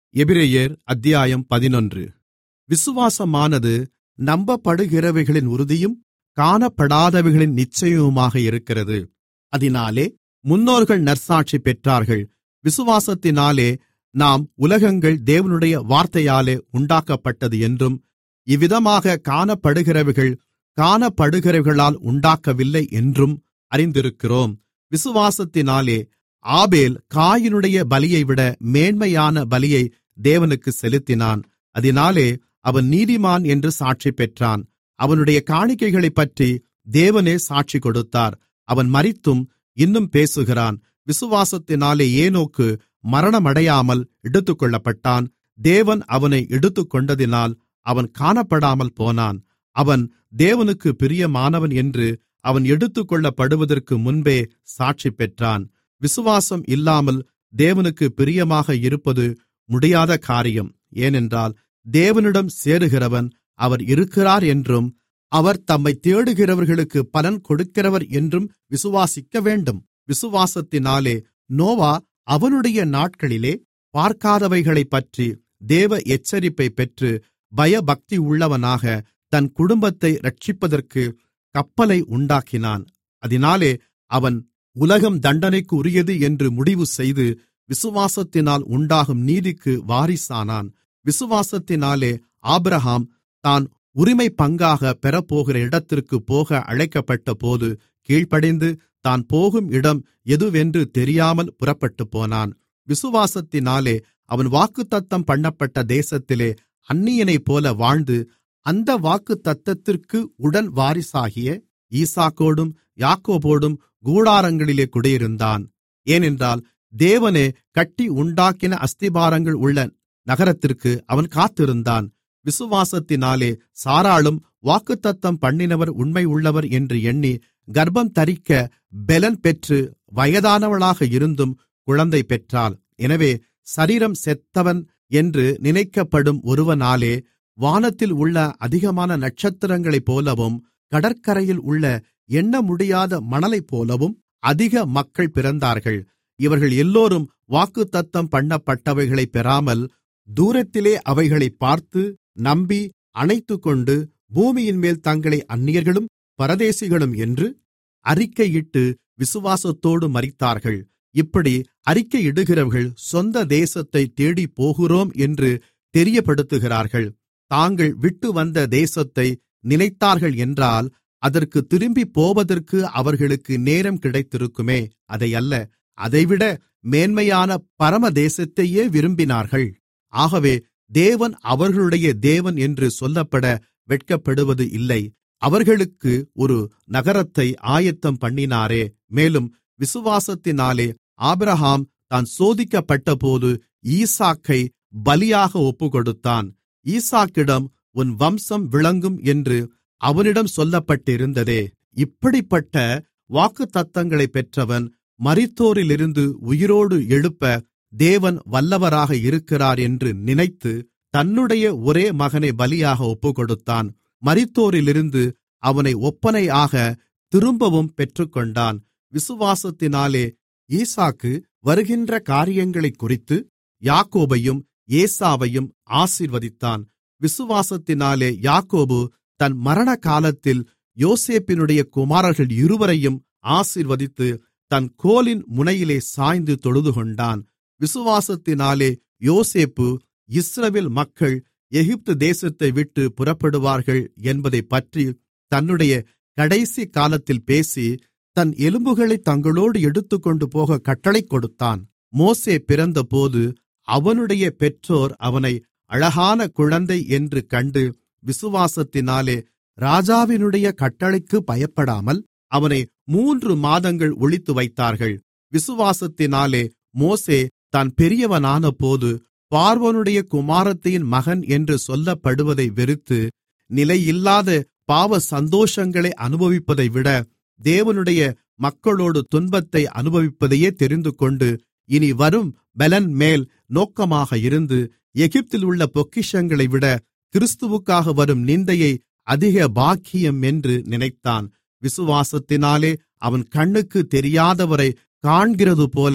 எபிரெயர் அத்தியாயம் 11. விசுவாசமானது நம்பப்படுகிறவைகளின் உறுதியும் காணப்படாதவைகளின் நிச்சயமுமாக இருக்கிறது. அதினாலே முன்னோர்கள் நற்சாட்சி பெற்றார்கள். விசுவாசத்தினாலே நாம் உலகங்கள் தேவனுடைய வார்த்தையாலே உண்டாக்கப்பட்டது என்றும், இவ்விதமாக காணப்படுகிறவைகள் காணப்படுகிறவைகளால் உண்டாக்கவில்லை என்றும் அறிந்திருக்கிறோம். விசுவாசத்தினாலே ஆபேல் காயீனுடைய பலியைவிட மேன்மையான பலியை தேவனுக்கு செலுத்தினான். அதினாலே அவன் நீதிமான் என்று சாட்சி பெற்றான். அவனுடைய காணிக்கைகளைப்பற்றி தேவனே சாட்சி கொடுத்தார். அவன் மரித்தும் இன்னும் பேசுகிறான். விசுவாசத்தினாலே ஏனோக்கு மரணமடையாமல் எடுத்துக்கொள்ளப்பட்டான். தேவன் அவனை எடுத்துக்கொண்டதினால் அவன் காணப்படாமல் போனான். அவன் தேவனுக்கு பிரியமானவன் என்று அவன் எடுத்துக்கொள்ளப்படுவதற்கு முன்பே சாட்சி பெற்றான். விசுவாசம் இல்லாமல் தேவனுக்கு பிரியமாக இருப்பது முடியாத காரியம். ஏனென்றால் தேவனிடம் சேருகிறவன் அவர் இருக்கிறார் என்றும், அவர் தம்மை தேடுகிறவர்களுக்கு பலன் கொடுக்கிறவர் என்றும் விசுவாசிக்க வேண்டும். விசுவாசத்தினாலே நோவா அவனுடைய நாட்களிலே பார்க்காதவைகளைப்பற்றி தேவ எச்சரிப்பை பெற்று பயபக்தி உள்ளவனாக தன் குடும்பத்தை இரட்சிப்பதற்கு கப்பலை உண்டாக்கினான். அதினாலே அவன் உலகம் தண்டனைக்கு உரியது என்று முடிவு செய்து விசுவாசத்தினால் உண்டாகும் நீதிக்கு வாரிசானான். விசுவாசத்தினாலே ஆபிரகாம் தான் உரிமை பங்காக பெறப்போகிற இடத்திற்குப் போக அழைக்கப்பட்டபோது கீழ்ப்படிந்து தான் போகும் இடம் எதுவென்று தெரியாமல் புறப்பட்டுப்போனான். விசுவாசத்தினாலே அவன் வாக்குத்தத்தம் பண்ணப்பட்ட தேசத்திலே அந்நியனைப்போல வாழ்ந்து அந்த வாக்குத்தத்தத்திற்கு உடன் வாரிசாகிய ஈசாக்கோடும் யாக்கோபோடும் கூடாரங்களிலே குடியிருந்தான். ஏனென்றால் தேவனே கட்டி உண்டாக்கின அஸ்திபாரங்கள் உள்ள நகரத்திற்கு அவன் காத்திருந்தான். விசுவாசத்தினாலே சாராளும் வாக்குத்தத்தம் பண்ணினவர் உண்மையுள்ளவர் என்று எண்ணி கர்ப்பம் தரிக்க பெலன் பெற்று வயதானவளாக இருந்தும் குழந்தை பெற்றாள். எனவே சரீரம் செத்தவன் என்று நினைக்கப்படும் ஒருவனாலே வானத்தில் உள்ள அதிகமான நட்சத்திரங்களைப் போலவும் கடற்கரையில் உள்ள எண்ண முடியாத மணலைப்போலவும் அதிக மக்கள் பிறந்தார்கள். இவர்கள் எல்லோரும் வாக்குத்தத்தம் பண்ணப்பட்டவைகளைப் பெறாமல் தூரத்திலே அவைகளைப் பார்த்து நம்பி அணைத்துக்கொண்டு பூமியின்மேல் தங்களை அந்நியர்களும் பரதேசிகளும் என்று அறிக்கையிட்டு விசுவாசத்தோடு மரித்தார்கள். இப்படி அறிக்கையிடுகிறவர்கள் சொந்த தேசத்தை தேடிப் போகிறோம் என்று தெரியப்படுத்துகிறார்கள். தாங்கள் விட்டு வந்த தேசத்தை நினைத்தார்கள் என்றால் அதற்கு திரும்பிப் போவதற்கு அவர்களுக்கு நேரம் கிடைத்திருக்குமே. அதையல்ல, அதைவிட மேன்மையான பரமதேசத்தையே விரும்பினார்கள். ஆகவே தேவன் அவர்களுடைய தேவன் என்று சொல்லப்பட வெட்கப்படுவது இல்லை. அவர்களுக்கு ஒரு நகரத்தை ஆயத்தம் பண்ணினாரே. மேலும் விசுவாசத்தினாலே ஆபிரகாம் தான் சோதிக்கப்பட்டபோது ஈசாக்கை பலியாக ஒப்புக்கொடுத்தான். ஈசாக்கிடம் உன் வம்சம் விளங்கும் என்று அவனிடம் சொல்லப்பட்டிருந்ததே. இப்படிப்பட்ட வாக்குத்தத்தங்களைப் பெற்றவன் மரித்தோரிலிருந்து உயிரோடு எழுப்ப தேவன் வல்லவராக இருக்கிறார் என்று நினைத்து தன்னுடைய ஒரே மகனை பலியாக ஒப்புக்கொடுத்தான். மரித்தோரிலிருந்து அவனை ஒப்பனையாக திரும்பவும் பெற்றுக்கொண்டான். விசுவாசத்தினாலே ஈசாக்கு வருகின்ற காரியங்களைக் குறித்து யாக்கோபையும் ஏசாவையும் ஆசீர்வதித்தான். விசுவாசத்தினாலே யாக்கோபு தன் மரண காலத்தில் யோசேப்பினுடைய குமாரர்கள் இருவரையும் ஆசீர்வதித்து தன் கோலின் முனையிலே சாய்ந்து தொழுதுகொண்டான். விசுவாசத்தினாலே யோசேப்பு இஸ்ரவேல் மக்கள் எகிப்து தேசத்தை விட்டு புறப்படுவார்கள் என்பதைப்பற்றி தன்னுடைய கடைசி காலத்தில் பேசி தன் எலும்புகளை தங்களோடு எடுத்துக்கொண்டு போக கட்டளை கொடுத்தான். மோசே பிறந்தபோது அவனுடைய பெற்றோர் அவனை அழகான குழந்தை என்று கண்டு விசுவாசத்தினாலே ராஜாவினுடைய கட்டளைக்கு பயப்படாமல் அவனை 3 மாதங்கள் ஒளித்து வைத்தார்கள். விசுவாசத்தினாலே மோசே தான் பெரியவனானபோது பார்வோனுடைய குமாரத்தியின் மகன் என்று சொல்லப்படுவதை வெறுத்து நிலையில்லாத பாவ சந்தோஷங்களை அனுபவிப்பதைவிட தேவனுடைய மக்களோடு துன்பத்தை அனுபவிப்பதையே தெரிந்துகொண்டு இனி வரும் பலன் மேல் நோக்கமாக இருந்து எகிப்தில் உள்ள பொக்கிஷங்களைவிட கிறிஸ்துவுக்காக வரும் நிந்தையை அதிக பாக்கியம் என்று நினைத்தான். விசுவாசத்தினாலே அவன் கண்ணுக்கு தெரியாதவரை காண்கிறதுபோல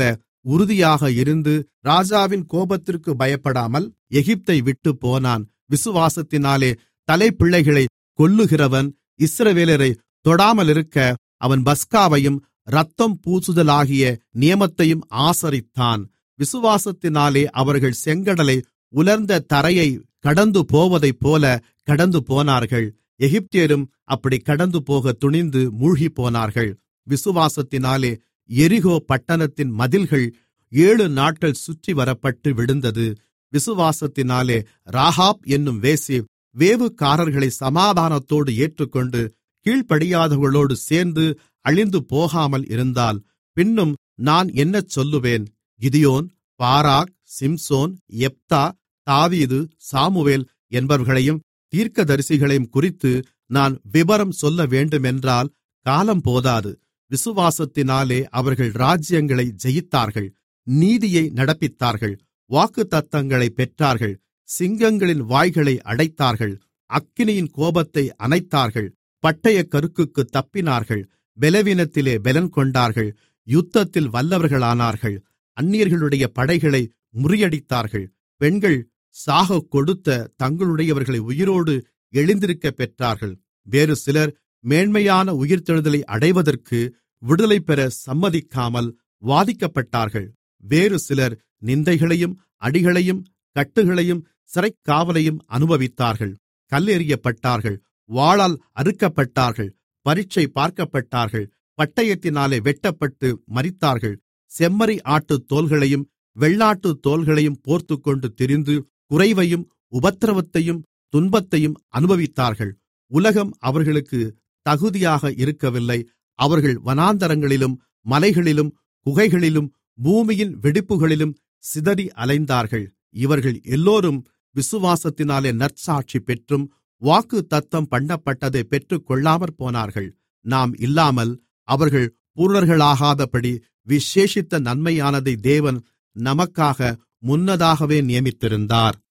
உறுதியாக இருந்து ராஜாவின் கோபத்திற்கு பயப்படாமல் எகிப்தை விட்டுப் போனான். விசுவாசத்தினாலே தலைப்பிள்ளைகளை கொல்லுகிறவன் இஸ்ரவேலரை தொடாமலிருக்க அவன் பஸ்காவையும் இரத்தம் பூசுதலாகிய நியமத்தையும் ஆசரித்தான். விசுவாசத்தினாலே அவர்கள் செங்கடலை உலர்ந்த தரையை கடந்து போவதைப்போல கடந்து போனார்கள். எகிப்தியரும் அப்படி கடந்து போக துணிந்து மூழ்கிப்போனார்கள். விசுவாசத்தினாலே எரிகோ பட்டணத்தின் மதில்கள் 7 நாட்கள் சுற்றி வரப்பட்டு விழுந்தது. விசுவாசத்தினாலே ராகாப் என்னும் வேசி வேவுகாரர்களை சமாதானத்தோடு ஏற்றுக்கொண்டு கீழ்ப்படியாதவர்களோடு சேர்ந்து அழிந்து போகாமல் இருந்தால், பின்னும் நான் என்ன சொல்லுவேன்? கிதியோன், பாராக், சிம்சோன், யெப்தா, தாவீது, சாமுவேல் என்பவர்களையும் தீர்க்கதரிசிகளையும் குறித்து நான் விபரம் சொல்ல வேண்டுமென்றால் காலம் போதாது. விசுவாசத்தினாலே அவர்கள் ராஜ்யங்களை ஜெயித்தார்கள், நீதியை நடப்பித்தார்கள், வாக்குத்தத்தங்களைப் பெற்றார்கள், சிங்கங்களின் வாய்களை அடைத்தார்கள், அக்கினியின் கோபத்தை அணைத்தார்கள், பட்டயக்கருக்குக்குத் தப்பினார்கள், பலவீனத்திலே பலன்கொண்டார்கள், யுத்தத்தில் வல்லவர்களானார்கள், அந்நியர்களுடைய படைகளை முறியடித்தார்கள். பெண்கள் சாகக் கொடுத்த தங்களுடையவர்களை உயிரோடு எழுந்திருக்கப் பெற்றார்கள். வேறு சிலர் மேன்மையான உயிர்த்தெழுதலை அடைவதற்கு விடுதலை பெற சம்மதிக்காமல் வாதிக்கப்பட்டார்கள். வேறு சிலர் நிந்தைகளையும் அடிகளையும் கட்டுகளையும் சிறைக்காவலையும் அனுபவித்தார்கள். கல்லெறியப்பட்டார்கள், வாளால் அறுக்கப்பட்டார்கள், பரீட்சை பார்க்கப்பட்டார்கள், பட்டயத்தினாலே வெட்டப்பட்டு மரித்தார்கள். செம்மறி ஆட்டுத் தோல்களையும் வெள்ளாட்டுத் தோல்களையும் போர்த்துக்கொண்டு திரிந்து குறைவையும் உபத்திரவத்தையும் துன்பத்தையும் அனுபவித்தார்கள். உலகம் அவர்களுக்கு தகுதியாக இருக்கவில்லை. அவர்கள் வனாந்தரங்களிலும் மலைகளிலும் குகைகளிலும் பூமியின் வெடிப்புகளிலும் சிதறி அலைந்தார்கள். இவர்கள் எல்லோரும் விசுவாசத்தினாலே நற்சாட்சி பெற்றும் வாக்குத்தத்தம் பண்ணப்பட்டதை பெற்றுக்கொள்ளாமற் போனார்கள். நாம் இல்லாமல் அவர்கள் பூரணர்களாகாதபடி விசேஷித்த நன்மையானதை தேவன் நமக்காக முன்னதாகவே நியமித்திருந்தார்.